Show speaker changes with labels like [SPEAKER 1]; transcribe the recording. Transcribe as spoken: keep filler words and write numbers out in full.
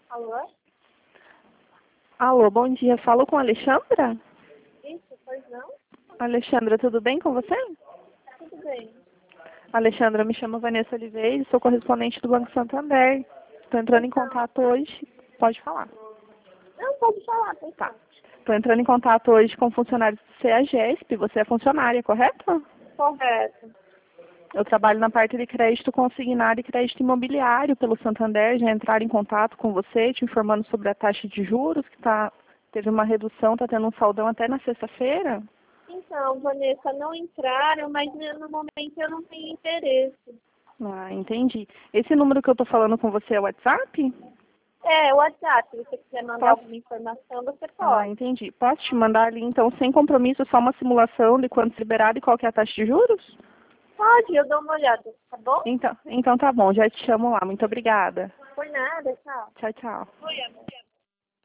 [SPEAKER 1] Alô?
[SPEAKER 2] Alô, bom dia. Falo com a Alexandra?
[SPEAKER 1] Isso, pois não?
[SPEAKER 2] Alexandra, tudo bem com você?
[SPEAKER 1] Tudo bem.
[SPEAKER 2] Alexandra, me chamo Vanessa Oliveira, sou correspondente do Banco Santander. Estou entrando em
[SPEAKER 1] Então,
[SPEAKER 2] contato hoje. Pode falar.
[SPEAKER 1] não, pode falar, pois
[SPEAKER 2] Tá.
[SPEAKER 1] não.
[SPEAKER 2] Estou entrando em contato hoje com funcionários do CEAGESP. Você é funcionária, correto?
[SPEAKER 1] Correto.
[SPEAKER 2] Eu trabalho na parte de crédito consignado e crédito imobiliário pelo Santander. Já entraram em contato com você, te informando sobre a taxa de juros, que tá, teve uma redução, está tendo um saldão até na sexta-feira.
[SPEAKER 1] Então, Vanessa, não entraram, mas né, no momento eu não tenho interesse.
[SPEAKER 2] Ah, entendi. Esse número que eu estou falando com você é o WhatsApp?
[SPEAKER 1] É, o WhatsApp, se você quiser mandar
[SPEAKER 2] Posso?
[SPEAKER 1] alguma informação, você
[SPEAKER 2] Ah,
[SPEAKER 1] pode.
[SPEAKER 2] entendi. Posso te mandar ali, então, sem compromisso, só uma simulação de quanto liberado e qual que é a taxa de juros?
[SPEAKER 1] Pode, eu dou uma olhada, tá bom?
[SPEAKER 2] Então, então tá bom, já te chamo lá. Muito obrigada.
[SPEAKER 1] Por nada, tchau.
[SPEAKER 2] Tchau, tchau.
[SPEAKER 1] Oi, amor.